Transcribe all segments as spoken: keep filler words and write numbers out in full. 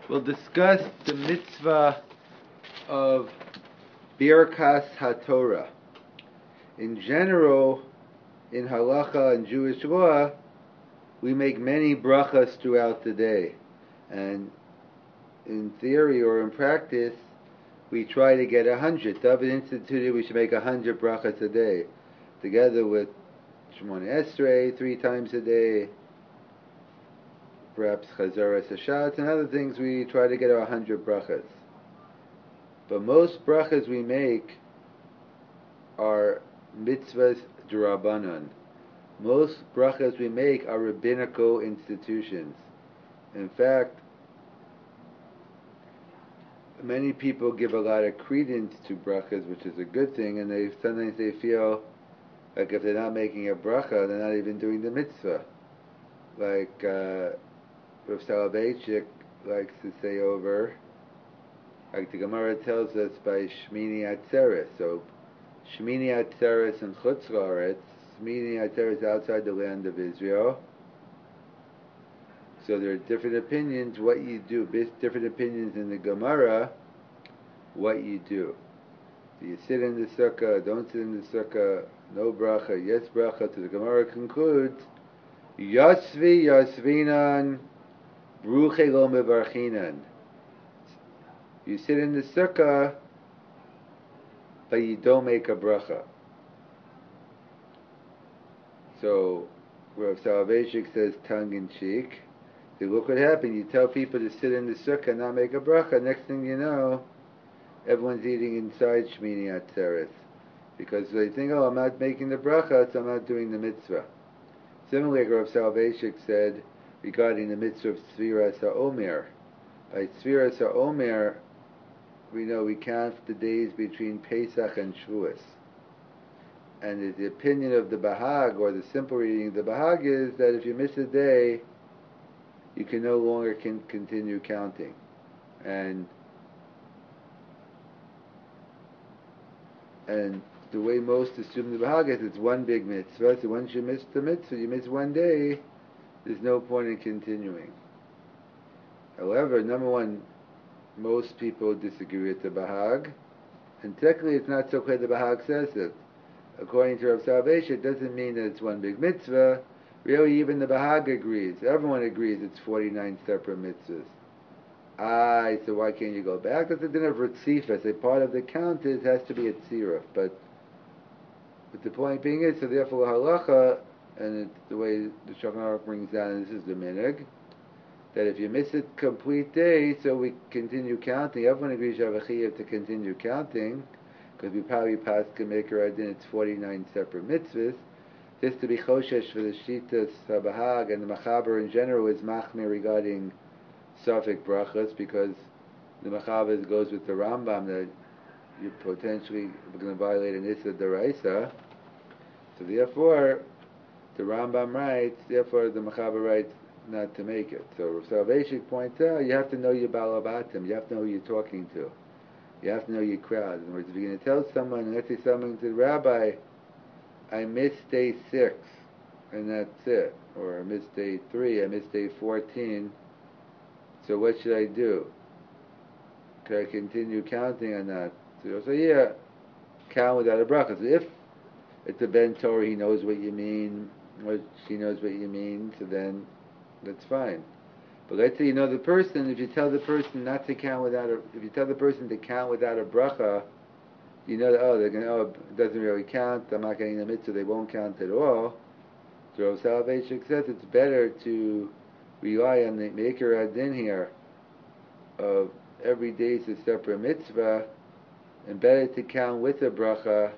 We'll discuss the mitzvah of Birkas HaTorah. In general, in halacha and Jewish law, we make many brachas throughout the day. And in theory or in practice, we try to get a hundred. David instituted we should make a hundred brachas a day, together with Shemona Esrei three times a day, perhaps Chazaras Hashatz, and other things. We try to get a hundred brachas. But most brachas we make are mitzvahs d'Rabbanan. Most brachas we make are rabbinical institutions. In fact, many people give a lot of credence to brachas, which is a good thing, and they sometimes they feel like if they're not making a bracha, they're not even doing the mitzvah. Like uh, Rav Soloveitchik likes to say over, like the Gemara tells us by Shmini Atzeres. So Shmini Atzeres and Chutz La'aretz, Shmini Atzeres outside the land of Israel. So there are different opinions what you do, different opinions in the Gemara what you do. Do you sit in the sukkah, don't sit in the sukkah, no bracha, yes bracha? So the Gemara concludes, Yasvi Yasvinan Bruche Lo Mevarchinan. You sit in the sukkah, but you don't make a bracha. So Rav Soloveitchik says tongue in cheek. So look what happened. You tell people to sit in the sukkah and not make a bracha. Next thing you know, everyone's eating inside Shmini Atzeres. Because they think, oh, I'm not making the bracha, so I'm not doing the mitzvah. Similarly, Rav Soloveitchik said regarding the mitzvah of Tzviras HaOmer. By Tzviras HaOmer, we know we count the days between Pesach and Shavuos. And the opinion of the Bahag, or the simple reading of the Bahag, is that if you miss a day, you can no longer can continue counting. And and the way most assume the Bahag is it's one big mitzvah, so once you miss the mitzvah, you miss one day, there's no point in continuing. However, number one, most people disagree with the Bahag, and technically it's not so clear the Bahag says it. According to Rav Soloveitchik, it doesn't mean that it's one big mitzvah. Really, even the Bahag agrees. Everyone agrees it's forty-nine separate mitzvahs. Ah, so why can't you go back? Because the din of Ritzifas, a part of the count is has to be a tziruf. But, but the point being is, so therefore halacha, and it's the way the Shulchan Aruch brings down, and this is the minhag, that if you miss a complete day, so we continue counting. Everyone agrees you have a chiyuv to continue counting, because we probably pass Kamekar Adin, it's forty-nine separate mitzvahs. Just to be choshesh for the Shitas HaBahag, and the Machaber in general is machmir regarding Safek brachas, because the Machaber goes with the Rambam that you potentially are going to violate an Issa Daraisa. So therefore, the Rambam writes, therefore the Machaber writes not to make it. So Rav Soloveitchik points out, you have to know your Balabatim, you have to know who you're talking to. You have to know your crowd. In other words, if you're going to tell someone, let's say someone to the rabbi, I missed day six, and that's it. Or I missed day three, I missed day fourteen, so what should I do? Could I continue counting or not? So you'll say, yeah, count without a bracha. So if it's a Ben Torah, he knows what you mean, or she knows what you mean, so then that's fine. But let's say you know the person, if you tell the person not to count without a, if you tell the person to count without a bracha, you know that, oh, they're going to, oh, it doesn't really count, I'm not getting the mitzvah, they won't count at all. So Rav Soloveitchik says it's better to rely on the Maker Adin here of every day is a separate mitzvah, and better to count with a bracha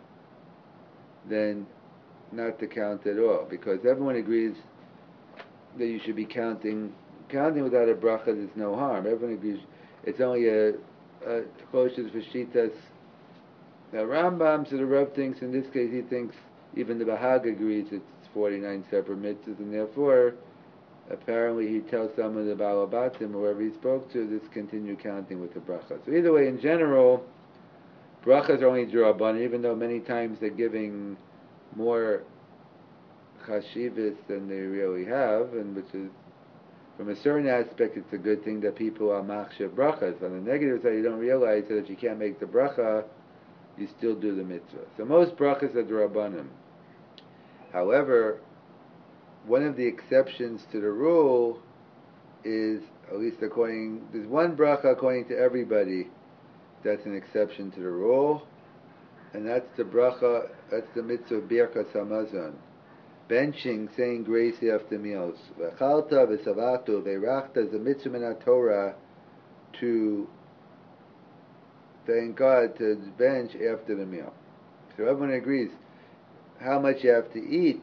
than not to count at all, because everyone agrees that you should be counting. Counting without a bracha, there's no harm. Everyone agrees. It's only a choshes v'shitas. Now Rambam, so the Rav thinks, in this case, he thinks even the Bahag agrees it's forty-nine separate mitzvahs, and therefore, apparently he tells some of the Balabatim, whoever he spoke to, this continue counting with the bracha. So either way, in general, brachas are only d'Rabbanan, even though many times they're giving more chashivas than they really have, and which is From a certain aspect, it's a good thing that people are machshav brachas. On the negative side, you don't realize that if you can't make the bracha, you still do the mitzvah. So most brachas are d'Rabbanan. However, one of the exceptions to the rule is, at least according, there's one bracha according to everybody that's an exception to the rule, and that's the bracha, that's the mitzvah of Birkas Hamazon. Benching, saying grace after meals. V'chalta v'savatu v'rachta is a mitzvah min Torah to thank God, to bench after the meal. So everyone agrees how much you have to eat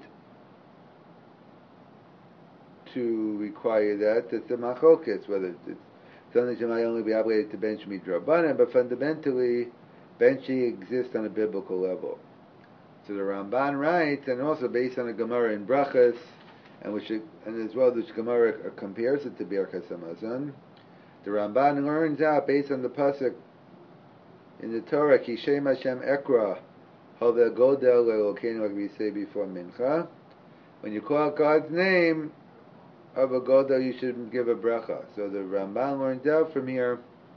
to require that. It's a machokes, whether it's something you might only be obligated to bench midrabanan, but fundamentally, benching exists on a biblical level. So the Ramban writes, and also based on a Gemara in Brachas, and which it, and as well, which Gemara compares it to Birkas Hamazon. The Ramban learns out based on the pasuk in the Torah, Ki Shem Hashem Ekra, Havel Godel Elokeinu, like we say before Mincha. When you call God's name, Havel Godel, you should give a bracha. So the Ramban learns out from here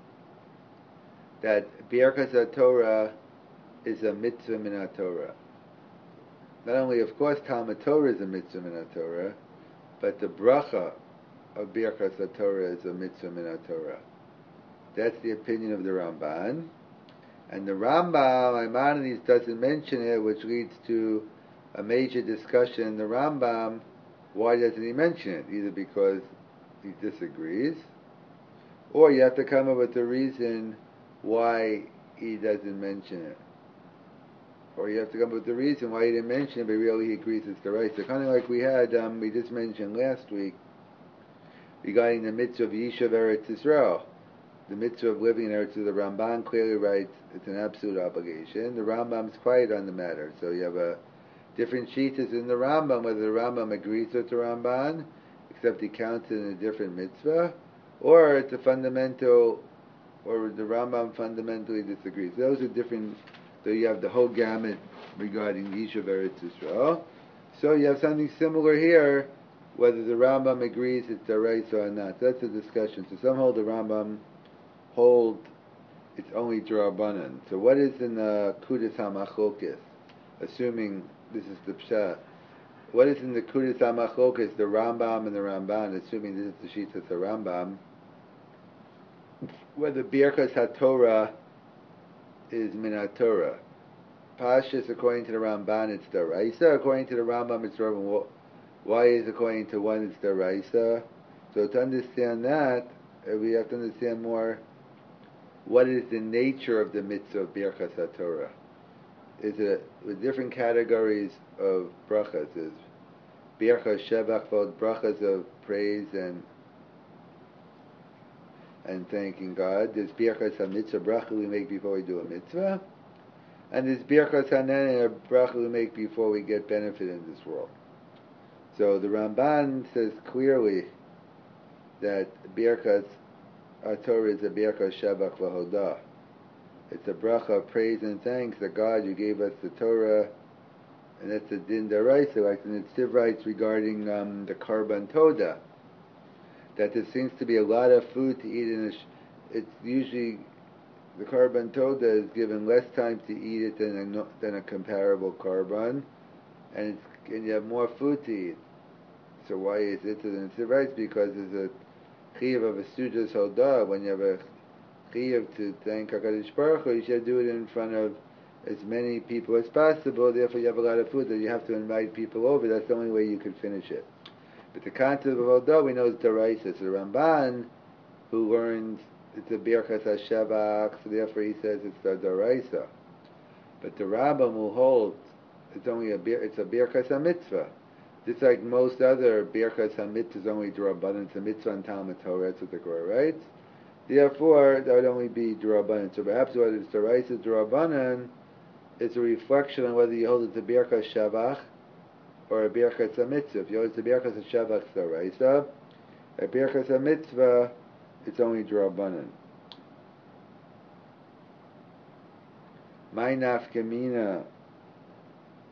that Birkas HaTorah is a mitzvah min Torah. Not only, of course, Talmud Torah is a mitzvah min Torah, but the bracha of Birkas HaTorah is a mitzvah min Torah. That's the opinion of the Ramban. And the Rambam, Maimonides doesn't mention it, which leads to a major discussion. The Rambam, why doesn't he mention it? Either because he disagrees, or you have to come up with a reason why he doesn't mention it. Or you have to come up with the reason why he didn't mention it, but really he agrees it's the right. So kind of like we had, um, we just mentioned last week, regarding the mitzvah of Yishuv Eretz Yisrael. The mitzvah of living in Eretz Yisrael, the Ramban clearly writes it's an absolute obligation. The Rambam's quiet on the matter. So you have a different shitas in the Rambam, whether the Rambam agrees with the Ramban, except he counts it in a different mitzvah, or it's a fundamental, or the Rambam fundamentally disagrees. Those are different. So you have the whole gamut regarding Yishuv Eretz Yisrael. So you have something similar here, whether the Rambam agrees it's deraisa or not. So that's a discussion. So some hold the Rambam hold it's only D'Rabbanan. So what is in the Kudas HaMachlokas? Assuming this is the Pshat. What is in the Kudas HaMachlokas, the Rambam and the Ramban, assuming this is the sheet of the Rambam, whether Birkas HaTorah is min HaTorah. Pashas, according to the Ramban, it's deraisa. According to the Rambam, it's Rambam. Why is according to one it's deraisa? So to understand that, we have to understand more what is the nature of the mitzvah of Birkas HaTorah. Is it with different categories of brachas? Is Birkas Shevach, brachas of praise and and thanking God. There's Birkas HaMitzvah, bracha we make before we do a mitzvah. And there's Birkas HaNenen, a bracha we make before we get benefit in this world. So the Ramban says clearly that Birkas HaTorah is a Birkas Shabach V'Hodah. It's a bracha of praise and thanks that God, you gave us the Torah, and that's a din deraisa, like the Netziv writes regarding um, the Karban Toda, that there seems to be a lot of food to eat in a, sh- it's usually, the Karban Toda is given less time to eat it than a, no, than a comparable Karban, and, it's, and you have more food to eat. So why is it? So the Netziv writes because there's a chiyuv of a sujas hodah. When you have a chiyuv to thank HaKadosh Baruch Hu, you should do it in front of as many people as possible. Therefore, you have a lot of food that you have to invite people over. That's the only way you could finish it. But the concept of hodah we know is deraisa. So the Ramban, who learns it's a birkas hashavach, so therefore he says it's the deraisa. But the Rambam will hold it's only a bir, it's a birkas hamitzvah. Just like most other birkas hamitzvah is only d'Rabbanan, it's a mitzvah and Talmud Torah. That's what the Gemara writes. Therefore, that would only be d'Rabbanan. So perhaps whether it's deraisa d'Rabbanan, it's a reflection on whether you hold it to birkas shavach or a birkas hamitzvah. If you hold it to birkas shavach, it's deraisa. A birkas hamitzvah, it's only d'Rabbanan. My nafkamina,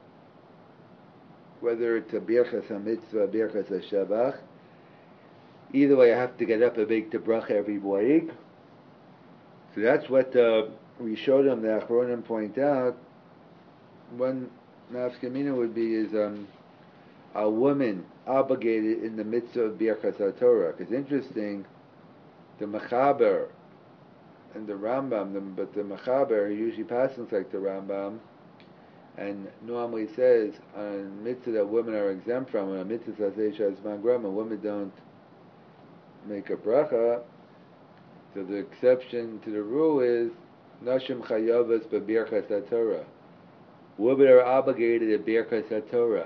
whether it's a birkas hamitzvah, birkas hashavach, Either way, I have to get up and make the bracha every morning. So that's what uh, we showed them. The Achronim point out. One nafkamina would be is um, a woman obligated in the mitzvah of Birkas HaTorah. Because interesting, the Mechaber and the Rambam, the, but the Mechaber usually passes like the Rambam, and normally says on mitzvah that women are exempt from, and on mitzvah saseh shazman grama, women don't make a bracha. So the exception to the rule is nashim chayavas b'birkas HaTorah. Women are obligated at Birkas HaTorah.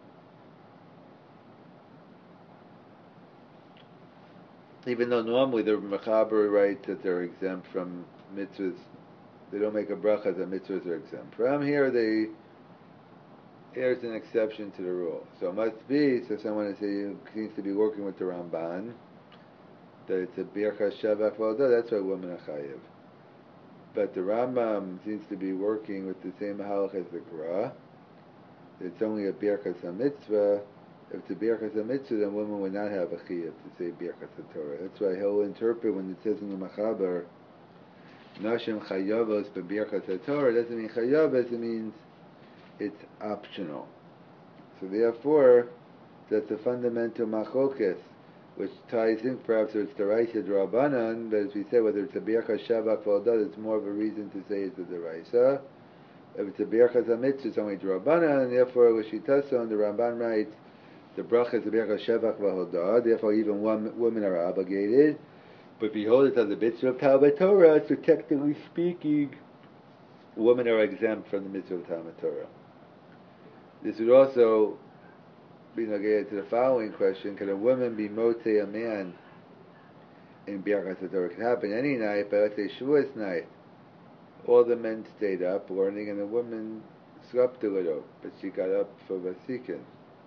Even though normally the Mechaber writes that they're exempt from mitzvahs, they don't make a bracha that mitzvahs are exempt. From here, they there's an exception to the rule. So it must be, so someone seems to be working with the Ramban, that it's a Birkas Shavach V'Odah, that's why women are chayiv. But the Rambam seems to be working with the same halach as the Gra. It's only a Birkas HaMitzvah. If it's a Birkas HaMitzvah, then women would not have a chiyuv to say Birkas HaTorah. That's why he'll interpret when it says in the Mechaber, Nashim Chayavos B'Birkas HaTorah, it doesn't mean Chayavos, it means it's optional. So therefore, that's a fundamental machokes, which ties in, perhaps it's the Raisa D'Rabbanan, but as we say, whether it's a Birkas Shavach V'Odah, it's more of a reason to say it's a D'Raisa. If it's a Birkas HaMitzvah, it's only D'Rabbanan, and therefore, L'Shitason, the Ramban writes, the bracha is a Birkas Shavach V'Odah, therefore even one, women are obligated. But behold, it's on the mitzvah of Talmud Torah, so technically speaking, women are exempt from the mitzvah of Talmud Torah. This would also be negated to the following question: can a woman be motei a man in Birkas HaTorah? It can happen any night, but let's say Shavuos night, all the men stayed up learning, and the woman slept a little, but she got up for Vasikin.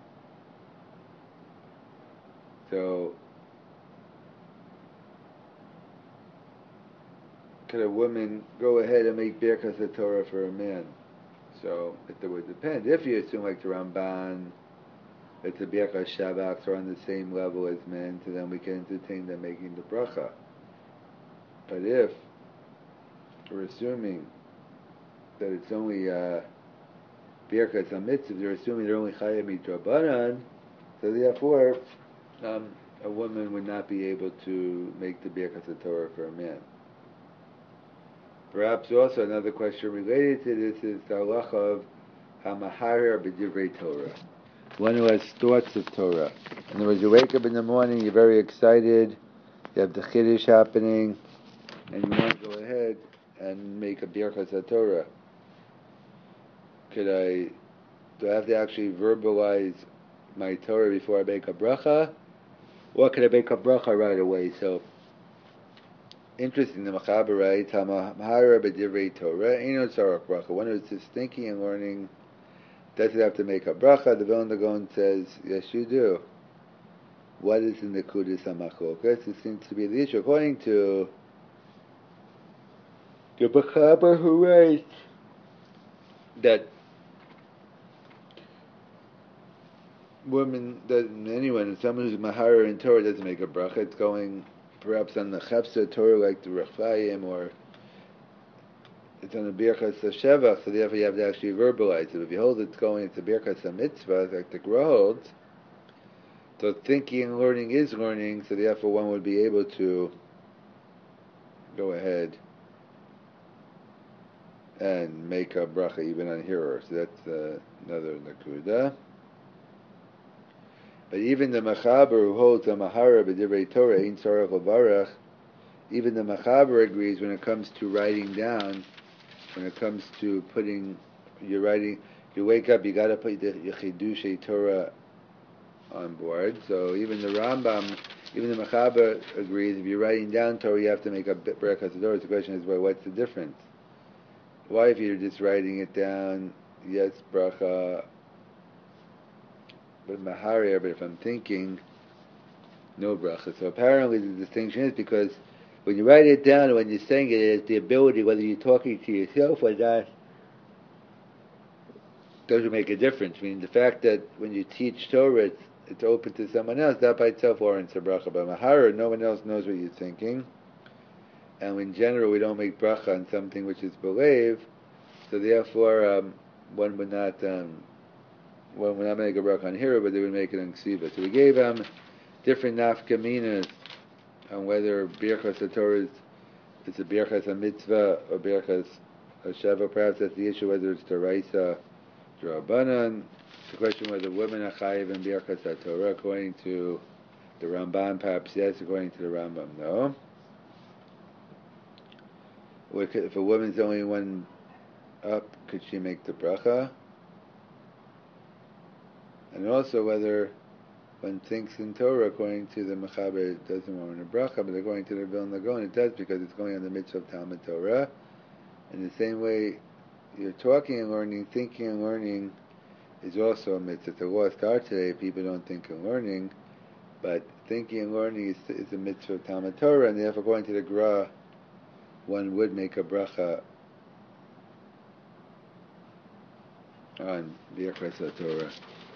So, could a woman go ahead and make Birkas HaTorah for a man? So, it would depend. If you assume like the Ramban, it's a Birkas Shavach, so on the same level as men, so then we can entertain them making the bracha. But if we're assuming that it's only uh, Birkas HaMitzvah, they're assuming they're only Chayim Midrabanan, so therefore um, a woman would not be able to make the Birkas HaTorah for a man. Perhaps also another question related to this is the halacha of Hamaharer B'divrei Torah. One who has thoughts of Torah. In other words, you wake up in the morning, you're very excited, you have the Chiddush happening, and you want to go ahead and make a Birkas HaTorah. Could I, do I have to actually verbalize my Torah before I make a bracha? Or could I make a bracha right away? So, interesting, the Mechaber writes, Hamahara b'divrei Torah, Eino tzarach bracha. One who's just thinking and learning doesn't have to make a bracha. The Vilna Gaon says, yes, you do. What is in the Kudus HaMachlokas? This seems to be the issue. According to the Mechaber, who writes that women, that anyone, someone who's Mahara in Torah doesn't make a bracha, it's going perhaps on the Chefsa Torah like the Rechayim, or it's on the Birkas HaShevach, so therefore you have to actually verbalize it. If you hold it's going, it's a Birkas HaMitzvah, like the Gra holds, so thinking and learning is learning, so therefore one would be able to go ahead and make a bracha even on hearer. So that's uh, another nakuda. But even the Mechaber who holds a Mahara b'divrei Torah, Ein Tzarech Levarach, even the Mechaber agrees when it comes to writing down, when it comes to putting, you're writing, you wake up, you got to put the Chidushei Torah on board. So even the Rambam, even the Mechaber agrees, if you're writing down Torah, you have to make a Birkas HaTorah. The question is, well, what's the difference? Why, if you're just writing it down, yes, bracha, but Maharia, but if I'm thinking, no bracha. So apparently the distinction is because when you write it down, when you're saying it, it's the ability, whether you're talking to yourself or not, doesn't make a difference. I mean, the fact that when you teach Torah, it's, it's open to someone else, that by itself warrants a bracha. But mahara, no one else knows what you're thinking. And in general, we don't make bracha on something which is believed, so therefore um, one would not um, one would not make a bracha on hira, but they would make it on ksiva. So we gave them different nafkaminas on whether birchas haTorah is it's a birchas a mitzvah or birchas a sheva. Perhaps that's the issue, whether it's deraisa, drabanan. The question whether women are chayiv in birchas haTorah according to the Ramban. Perhaps yes, according to the Rambam no. If a woman's the only one up, could she make the bracha? And also whether one thinks in Torah, according to the Mechaber, it doesn't warrant a bracha, but according to the Vilna Gaon, it does, because it's going on the mitzvah of Talmud Torah. In the same way, you're talking and learning, thinking and learning is also a mitzvah. It's a lost art today. People don't think and learning, but thinking and learning is, is a mitzvah of Talmud Torah, and therefore, according to the Gra, one would make a bracha on Birchas HaTorah.